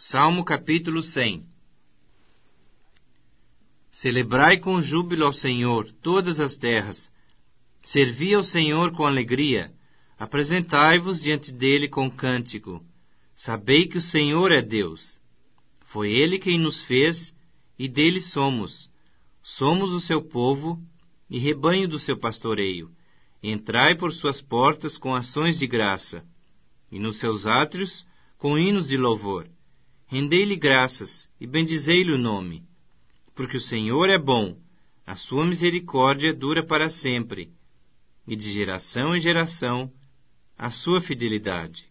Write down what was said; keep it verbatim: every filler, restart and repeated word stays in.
Salmo capítulo cem. Celebrai com júbilo ao Senhor todas as terras. Servi ao Senhor com alegria. Apresentai-vos diante dele com cântico. Sabei que o Senhor é Deus. Foi Ele quem nos fez, e dele somos. Somos o seu povo e rebanho do seu pastoreio. Entrai por suas portas com ações de graça, e nos seus átrios com hinos de louvor. Rendei-lhe graças e bendizei-lhe o nome. Porque o Senhor é bom, a sua misericórdia dura para sempre, e de geração em geração a sua fidelidade.